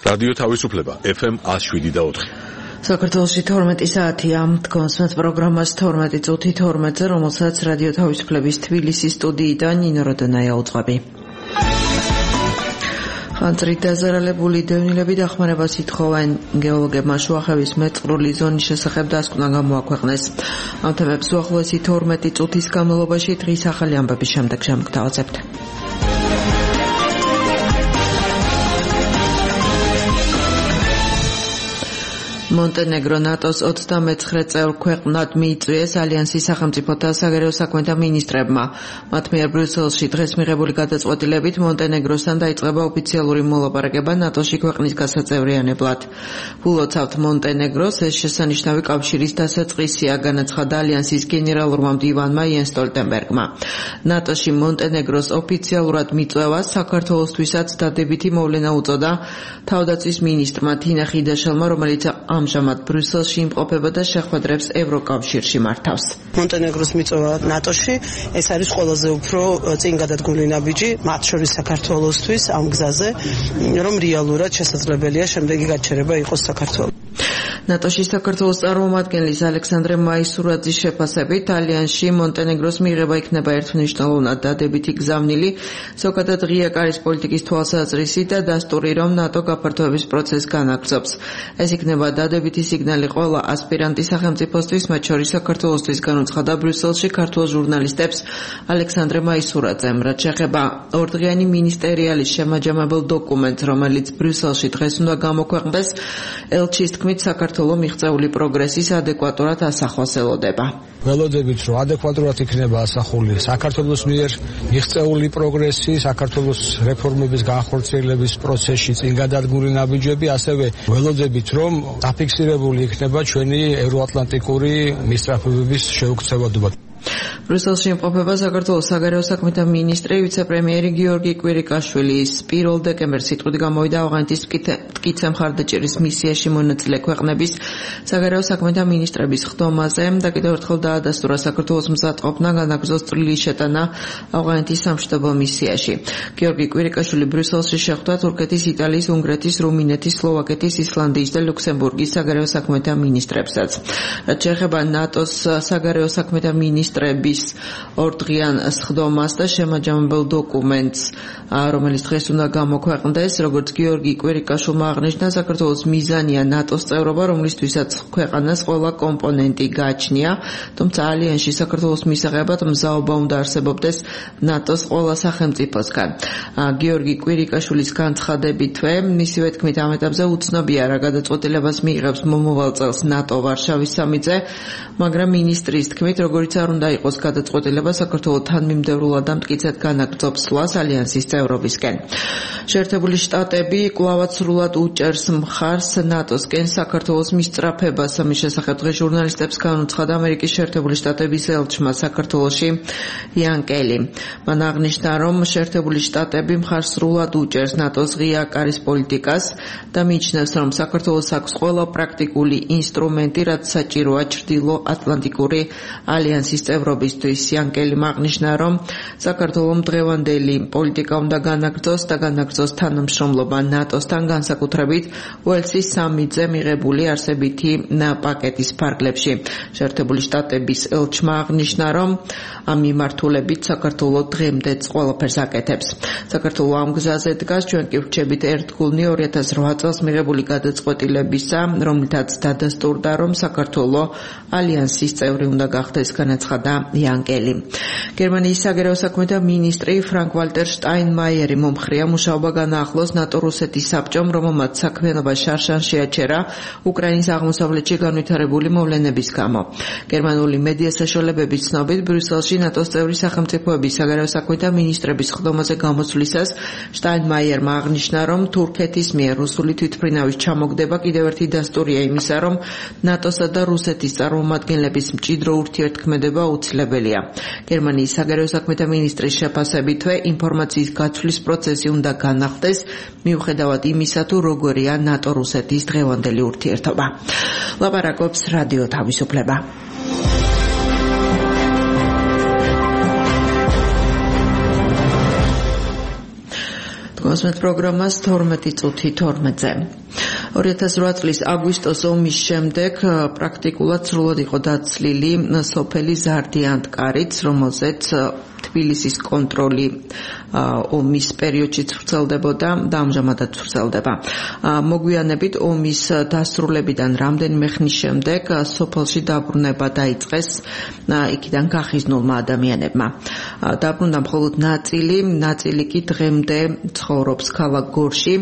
რადიო თავისუფლება FM 107.4. საქართველოში 12 საათია. კონსმეთ პროგრამას 12 წუთი 12-ზე, რომელსაც რადიო თავისუფლების თბილისის სტუდიიდან ნინო როდონაია უძღვები. ხანძრით დაზარალებული დევნილები დახმარებას ითხოვენ. გეოლოგებმა შუახევის მეწყრული ზონის შესახებ დასკვნა გამოაქვეყნეს. ამ თემებს უახლოესი 12 წუთის განმავლობაში დღის ახალი ამბების შემდეგ შემოგთავაზებთ. მონტენეგრო ნატოს 39 წევრ ქვეყნად მიიწვიეს ალიანსის სახელმწიფოთა საგარეო საქმეთა მინისტრებმა. მათ მიერ ბრიუსელში დღეს მიღებული გადაწყვეტილებით მონტენეგროსთან დაიწყება ოფიციალური მოლაპარაკება ნატოში ქვეყნის გასაწევრიანებლად. ულოცავთ მონტენეგროს, ეს შესანიშნავი კავშირის დასაწყისია, განაცხადა ალიანსის გენერალურმა მდივანმა იენს სტოლტენბერგმა. ნატოში მონტენეგროს ოფიციალურად მიწვევას საქართველოსთვისაც დადებითი მოვლენა უწოდა თავდაცვის მინისტრმა თინა ხიდაშელმა, რომელიც ამჟამად ბრიუსელში იმყოფება და შეხვედრებს ევროკავშირში მართავს. მონტენეგროს მიწვევა ნატოში ეს არის ყველაზე უფრო წინ გადადგმული ნაბიჯი, მათ შორის საქართველოსთვის ამ გზაზე, რომ რეალურად შესაძლებელია შემდეგი გაჩერება იყოს საქართველოს. ნატოში საქართველოს წარმომადგენლის ალექსანდრე მაისურაძის შეფასებით ალიანსში მონტენეგროს მიღება იქნება ერთმნიშვნელოვნად დადებითი გზავნილი, ზოგადად ღია კარის პოლიტიკის თვალსაზრისით და დასტური, რომ ნატო გაფართოების პროცესს განაგრძობს. ეს იქნება დადებითი სიგნალი ყველა ასპირანტი სახელმწიფოსთვის, მათ შორის საქართველოსთვის, განუცხადა ბრიუსელში ქართულ ჟურნალისტებს ალექსანდრე მაისურაძემ. რაც შეეხება ორდღიანი მინისტერიალის შემაჯამებელ დოკუმენტს, რომელიც ბრიუსელში დღეს უნდა გამოქვეყნდეს, ელჩის თქმით საქართველოს მიღწეული პროგრესის ადეკვატურად ასახვას ელოდება. ველოდებით, რომ ადეკვატურად იქნება ასახული საქართველოს მიერ მიღწეული პროგრესი, საქართველოს რეფორმების განხორციელების პროცესში წინ გადადგმული ნაბიჯები, ასევე ველოდებით, რომ დაფიქსირებული იქნება ჩვენი ევროატლანტიკური მისწრაფებების შეუქცევადობა. ბრიუსელში იმყოფება საქართველოს საგარეო საქმეთა მინისტრი, ვიცე-პრემიერი გიორგი კვირიკაშვილი. 1 დეკემბერს სიტყვით გამოვიდა ავღანეთის მტკიცე მხარდაჭერის მისიაში მონაწილე ქვეყნების საგარეო საქმეთა მინისტრების ხდომაზე და კიდევ ერთხელ დაადასტურა საქართველოს მზადყოფნა განაგრძოს წვლილი შეტანა ავღანეთის სამშვიდობო მისიაში. გიორგი კვირიკაშვილი ბრიუსელში შეხვდა თურქეთის, იტალიის, უნგრეთის, რუმინეთის, სლოვაკეთის, ისლანდიის და ლუქსემბურგის საგარეო საქმეთა მინისტრებსაც. რაც შეეხება ნატოს საგარეო საქმეთა მინისტრების ორდღიან სხდომას და შემაჯამებელ დოკუმენტს, რომელიც დღეს უნდა გამოქვეყნდეს, როგორც გიორგი კვირიკაშვილმა აღნიშნა, საქართველოს მიზანია ნატოს წევრობა, რომლისთვისაც ქვეყანას ყველა კომპონენტი გააჩნია, თუმცა ალიანსში საქართველოს მისაღებად მზაობა უნდა არსებობდეს ნატოს ყველა სახელმწიფოსგან. გიორგი კვირიკაშვილის განცხადებითვე, მისივე თქმით, ამ ეტაპზე უცნობია რა გადაწყვეტილებას მიიღებს მომავალ წელს ნატო ვარშავის სამიტზე, მაგრამ მინისტრის თქმით, როგორიც არ უნდა იყოს გადაწყვეტილება, საქართველოს თანმიმდევრულად და მტკიცედ განაგრძობს სვლას ალიანსის წევრობისკენ. შეერთებული შტატები კვლავაც სრულად უჭერს მხარს ნატოსკენ საქართველოს მისწრაფებას. ამის შესახებ დღეს ჟურნალისტებს განუცხადა ამერიკის შეერთებული შტატების ელჩმა საქართველოში იან კელი. მან აღნიშნა, რომ შეერთებული შტატები მხარს სრულად უჭერს ნატოს ღია კარის პოლიტიკას და მიიჩნევს, რომ საქართველოს აქვს ყველა პრაქტიკული ინსტრუმენტი, რაც საჭიროა ჩრდილო ატლანტიკური ალიანსის წევრობისთვის. იან კელიმ აღნიშნა, რომ საქართველოს დღევანდელი პოლიტიკა უნდა განაგრძოს თანამშრომლობა ნატოსთან, განსაკუთრებით უელსის სამიტზე მიღებული არსებითი პაკეტის ფარგლებში. შეერთებული შტატების ელჩმა აღნიშნა, რომ ამ მიმართულებით საქართველოს დღემდეც ყველაფერს აკეთებს. საქართველოს ამ გზაზე დგას, ჩვენ კი ვრჩებით ერთგულნი 2008 წელს მიღებული გადაწყვეტილებისა, რომლითაც დადასტურდა, რომ საქართველოს ალიანსის წევრი უნდა გახდეს, განაცხადა იან კელი. გერმანიის საგარეო საქმეთა მინისტრი ფრანკ ვალტერ შტაინმაიერი მომხრია, მუშაობა განაახლოს ნატო-რუსეთის საბჭომ, რომელმაც საქმიანობა შარშან შეაჩერა უკრაინის აღმოსავლეთში განვითარებული მოვლენების გამო. გერმანული მედია საშუალებების ცნობით, ბრიუსელში ნატოს წევრი სახელმწიფოების საგარეო საქმეთა მინისტრების ხდომაზე გამოსვლისას შტაინმაიერმა აღნიშნა, რომ თურქეთის მიერ რუსული თვითმფრინავის ჩამოგდება კიდევ ერთი დასტურია იმისა, რომ ნატოსა და რუსეთის წარმომადგენლების მჭიდრო ურთიერთქმედება აუცილებელია. გერმანიის საგარეო საქმეთა მინისტრის შეფასებითვე ინფორმაციის გაცვლის პროცესი უნდა განახდეს, მიუხედავად იმისა, თუ როგორია ნატო-რუსეთის დღევანდელი ურთიერთობა. ლაპარაკობს რადიო თავისუფლება. გამოსმენთ პროგრამას 12 წუთი 12-ზე. 2008 წლის აგვისტოს ომის შემდეგ პრაქტიკულად სრულად იყო დაცლილი სოფელი ზარდიანტკარიც, რომელზეც თბილისის კონტროლი ომის პერიოდშიც ვრცელდებოდა და ამჟამადაც ვრცელდება. მოგვიანებით ომის დასრულებიდან რამდენიმე ხნის შემდეგ სოფელში დაბრუნება დაიწყეს იქიდან გახიზნულმა ადამიანებმა. დაბრუნდა მხოლოდ ნაწილი კი დღემდე ცხოვრობს ქალაქ გორში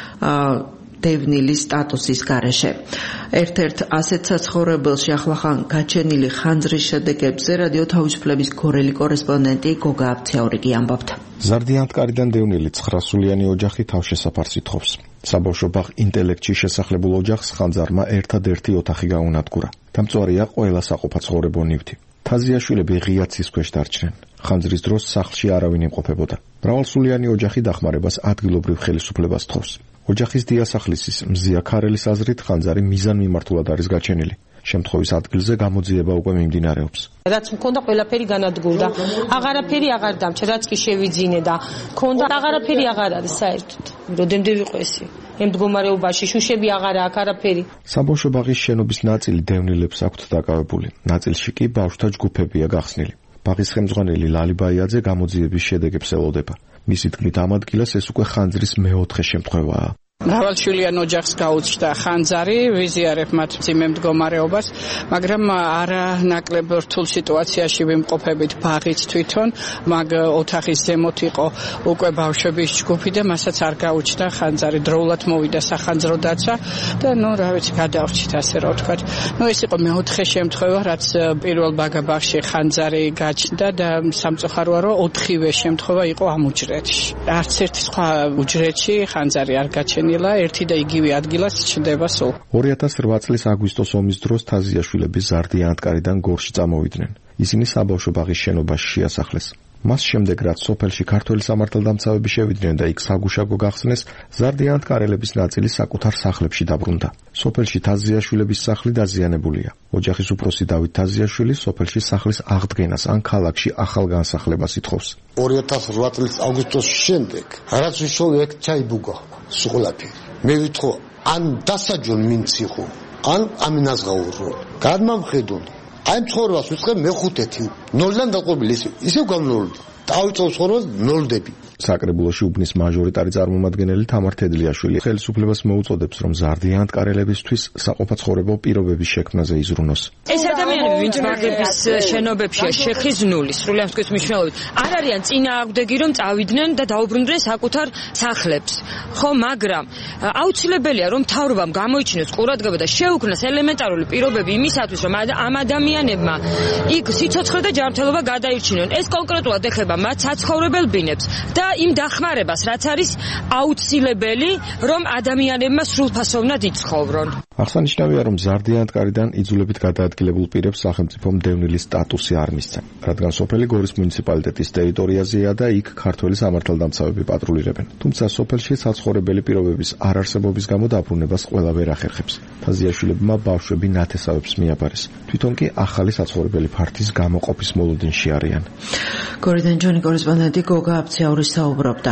დევნილის სტატუსის გარეშე. ერთ-ერთ ასეთ საცხოვრებელში ახლახან გაჩენილი ხანძრის შედეგებზე რადიო თავისუფლების გორელი კორესპონდენტი გოგა აბცაურიკი ამბობთ. ზარდიანტკარიდან დევნილი 900-იანი ოჯახი თავშესაფარს ითხოვს. საბავშვო ბაღ ინტელექტში შესახლებულ ოჯახს ხანძარმა ერთადერთი ოთახი გაუნადგურა. დამწვარია ყველა საყოფაცხოვრებო ნივთი. თაზიაშვილები ღია ცის ქვეშ დარჩნენ. ხანძრის დროს სახლში არავინ იმყოფებოდა. მრავალსულიანი ოჯახი დახმარებას ადგილობრივ ხელისუფლებას თხოვს. ოჯახის დიასახლისის მზია ქარელის აზრით ხანძარი მიზან მიმართულად არის გაჩენილი. შემთხვევის ადგილზე გამოძიება უკვე მიმდინარეობს. რაც მქონდა ყველაფერი განადგურდა. აღარაფერი აღარ დამჭა, რაც კი შევიძინე და მქონდა აღარაფერი აღარ არის საერთოდ. როდემდე ვიყო ესი? იმ მდგომარეობაში შუშები აღარ აქვს არაფერი. საბავშვო ბაღის შენობის ნაწილი დევნილებს აქვთ დაკავებული. ნაწილში კი ბავშვთა ჯგუფებია გახსნილი. ბაღის ხელმძღვანელი ლალი ბაიაძე გამოძიების შედეგებს ელოდება. მისი თქმით ამ ადგილას ეს უკვე ხანძრის მეოთხე შემთხვევაა. მრავალშვილიან ოჯახს გაუჩნდა ხანძარი, ვიზიარებ მათ მძიმე მდგომარეობას, მაგრამ არა ნაკლებ რთულ სიტუაციაში ვიმყოფებით ბაღიც თვითონ, მაგ ოთახის ზემოთ იყო უკვე ბავშვების ჯგუფი და მასაც არ გაუჩნდა ხანძარი, დროულად მოვიდა სახანძრო დაცვა და რა ვიცი, გადავრჩით ასე რა ვთქვათ. ეს იყო მეოთხე შემთხვევა, რაც პირველ ბაღში ხანძარი გაჩნდა და სამწუხაროა, რომ 4-ვე შემთხვევა იყო ამ უჯრედში. არც ერთი სხვა უჯრედში ხანძარი არ გაჩნდა. ერთი და იგივე ადგილას ჩნდება სულ. 2008 წლის აგვისტოს ომის დროს თაზიაშვილები ზარდიანტკარიდან გორში წამოვიდნენ. ისინი საბავშვო ბაღის შენობაში შეასახლეს. მას შემდეგ რაც სოფელში ქართველი სამართალდამცავები შევიდნენ და იქ საგუშაგო გახსნეს, ზარდიანტკარელების ნაწილი საკუთარ სახლებში დაბრუნდა. სოფელში თაზიაშვილების სახლი დაზიანებულია. ოჯახის უფროსი დავით თაზიაშვილი სოფელში სახლის აღდგენას ან ქალაქში ახალ განსახლებას ითხოვს. 2008 წლის აგვისტოს შემდეგ რაც უშოვი ეგ ჩაიბუგა სულაფი. მე ვითხოვ ან დასაჯონ მინციხო, ან ამინაზღაურო. გადმამხედონ. აი ცხოვრებას ვიწყე მეხუთეთი. ნოლიდან დაყობილი ისევ გამნოლდი. დავიწყო ცხოვრებას ნოლდები. საკრებულოში უბნის მაჟორიტარი წარმომადგენელი თამარ თედლიაშვილი ხელისუფლებას მოუწოდებს, რომ ზარდიანტკარელებისთვის საყოფაცხოვრებო პირობების შექმნაზე იზრუნოს. ეს ადამიანები, ვინც ბაღების შენობებშია შეხიზნული, სრულიად თქვის მნიშვნელობით, არ არიან წინააღმდეგი, რომ წავიდნენ და დაუბრუნდნენ საკუთარ სახლებს. ხო, მაგრამ აუცილებელია, რომ მთავრობამ გამოიჩინოს ყურადღება და შეუქმნას ელემენტარული პირობები იმისათვის, რომ ამ ადამიანებმა იქ სიცოცხლე და ჯანმრთელობა გადაირჩინონ. ეს კონკრეტულად ეხება მათ საცხოვრებელ ბინებს და იმ დახმარებას, რაც არის აუცილებელი, რომ ადამიანებმა სრულფასოვნად იცხოვრონ. აღსანიშნავია, რომ ზარდიანტკარიდან იძულებით გადაადგილებულ პირებს სახელმწიფომ დევნილის სტატუსი არ მისცა, რადგან სოფელი გორის მუნიციპალიტეტის ტერიტორიაზეა და იქ ქართველი სამართალდამცავები პატრულირებენ. თუმცა სოფელში საცხოვრებელი პირობების არარსებობის გამო დაბრუნებას ყველა ვერ ახერხებს. თაზიაშვილებმა ბავშვები ნათესავებს მიაბარეს. თვითონ კი ახალი საცხოვრებელი ფართის გამოყოფის მოლოდინში არიან. გორიდან ჯონი კორესპონდენტი გოგა აბცაური საუბრობდა.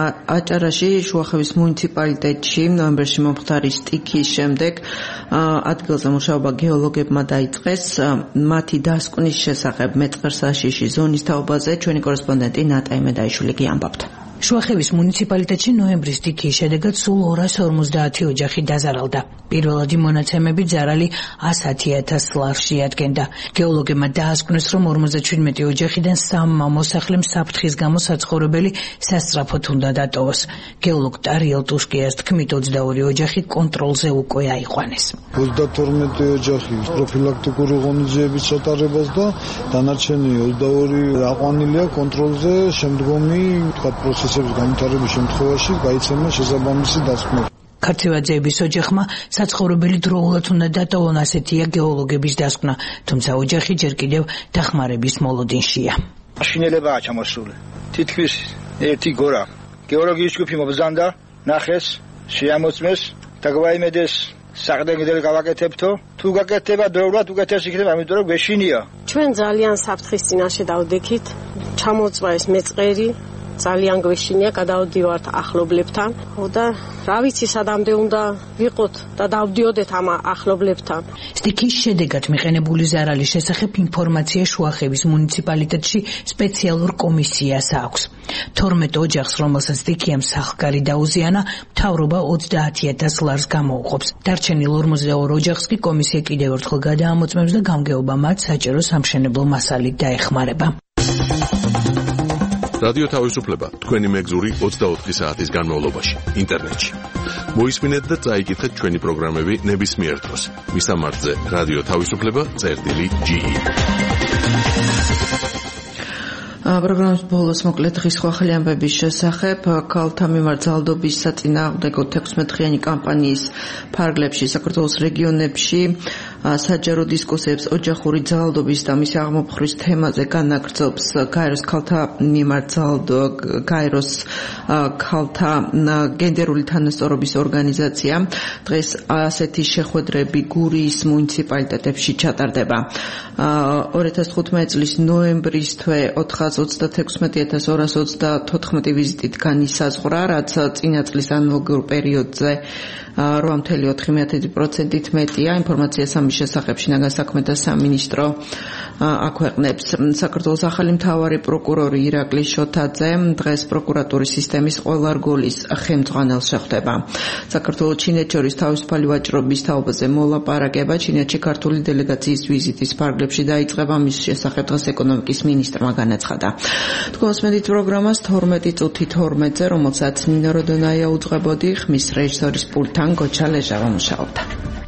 აჭარაში შუახევის მუნიციპალიტეტში ნოემბერში მომხდარი სტიქის შემდეგ ადგილზე მუშაობა გეოლოგებმა დაიწყეს. მათი დასკვნის შესახებ მეწყერსაშიში ზონის თაობაზე ჩვენი კორესპონდენტი ნატაი მედაიშვილი ამბობთ. შუახევის მუნიციპალიტეტში ნოემბრის სტიქიის შედეგად სულ 250 ოჯახი დაზარალდა. პირველადი მონაცემები ზარალი 110,000 ლარს შეადგენდა. გეოლოგებმა დაასკვნეს, რომ 57 ოჯახიდან 3 მოსახლემ საფრთხის გამო საცხოვრებელი სასწრაფოდ უნდა დატოვოს. გეოლოგ ტარიელ ტუშკიას თქმით, 22 ოჯახი კონტროლზე უკვე აიყვანეს. 32 ოჯახი პროფილაქტიკური ღონისძიების ჩატარებას და დანარჩენი 22 აყვანილია კონტროლზე შემდგომი პროცესების განვითარების შემთხვევაში გაიცემა შესაბამისი დასკვნა. ქართევაძეების ოჯახმა საცხოვრებელი დროულად უნდა დატოვონ, ასეთია გეოლოგების დასკვნა, თუმცა ოჯახი ჯერ კიდევ დახმარების მოლოდინშია. მაშინელებაა ჩამოსული. თითქმის ერთი გორა. გეოლოგიის ჯგუფი მობრძანდა, ნახეს, შეამოწმეს, დაგვაიმედეს საყრდენგდელი გავაკეთებთო. თუ გაკეთება დროულად უკეთესი იქნება, ამიტომ რომ გვეშინია. ჩვენ ძალიან საფრთხის წინაშე დავდექით. ჩამოწვა ეს მეწყერი ძალიან გვეშინია გადავდივართ ახლობლებთან და რა ვიცი სადამდე უნდა ვიყოთ და დავდიოდეთ ამ ახლობლებთან. სტიქის შედეგად მიყენებული ზარალის შესახებ ინფორმაცია შუახევის მუნიციპალიტეტში სპეციალურ კომისიას აქვს. 12 ოჯახს, რომელსაც სტიქიამ სახლკარი დაუზიანა, მთავრობა 30,000 ლარს გამოუყოფს. დარჩენილ 42 ოჯახს კი კომისია კიდევ ერთხელ გადაამოწმებს და გამგეობა მათ საჭირო სამშენებლო მასალით დაეხმარება. რადიო თავისუფლება თქვენი მეგზური 24 საათის განმავლობაში ინტერნეტში. მოისმინეთ და წაიკითხეთ ჩვენი პროგრამები ნებისმიერ დროს. მისამართზე რადიო თავისუფლება.ge. პროგრამის ბოლოს მოკლედ დღის ხვახელი ამბების შესახებ ქალთა მიმართ ძალადობის საწინააღმდეგო 16-დღიანი კამპანიის ფარგლებში საქართველოს რეგიონებში საჯარო დისკუსიებს ოჯახური ძალადობის და მისი აღმოფხრის თემაზე განაგრძობს გაეროს ქალთა მიმართ გაეროს ქალთა გენდერული თანასწორობის ორგანიზაცია. დღეს ასეთი შეხვედრები გურიის მუნიციპალიტეტებში ჩატარდება. 2015 წლის ნოემბრის თვე 436,234 ვიზიტით განისაზღვრა, რაც წინა წლის ანალოგიურ პერიოდზე 8.4%-ით მეტია. ინფორმაციას ამის შესახებ შინაგან საქმეთა სამინისტრო აქვეყნებს. საქართველოს ახალი მთავარი პროკურორი ირაკლი შოთაძე დღეს პროკურატურის სისტემის ყველა რგოლის ხელმძღვანელს შეხვდება. საქართველოს ჩინეთს შორის თავისუფალი ვაჭრობის თაობაზე მოლაპარაკება ჩინეთში ქართული დელეგაციის ვიზიტის ფარგლებში დაიწყება. მის შესახებ დღეს ეკონომიკის მინისტრმა განაცხადა. თქვენს მედით პროგრამას 12 წუთი 12-ზე, რომელსაც ნინო როდონაია უძღვებოდი, ხმის რეჟისორის პულტთან გოჩა ლეჟავა მუშაობდა.